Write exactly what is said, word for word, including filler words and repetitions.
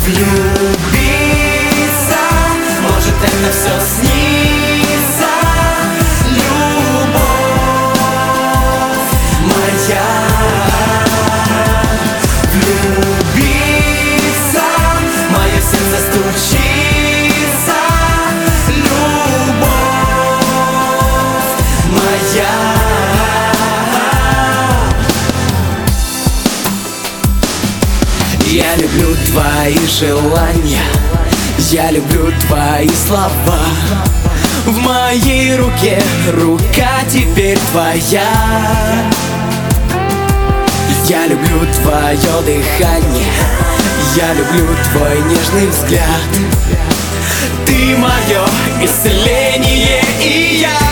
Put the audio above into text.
влюбиться, может это все снится. Любовь моя. Влюбиться, мое сердце стучится. Любовь моя. Я люблю твои желания, я люблю твои слова. В моей руке рука теперь твоя. Я люблю твое дыхание, я люблю твой нежный взгляд. Ты мое исцеление, и я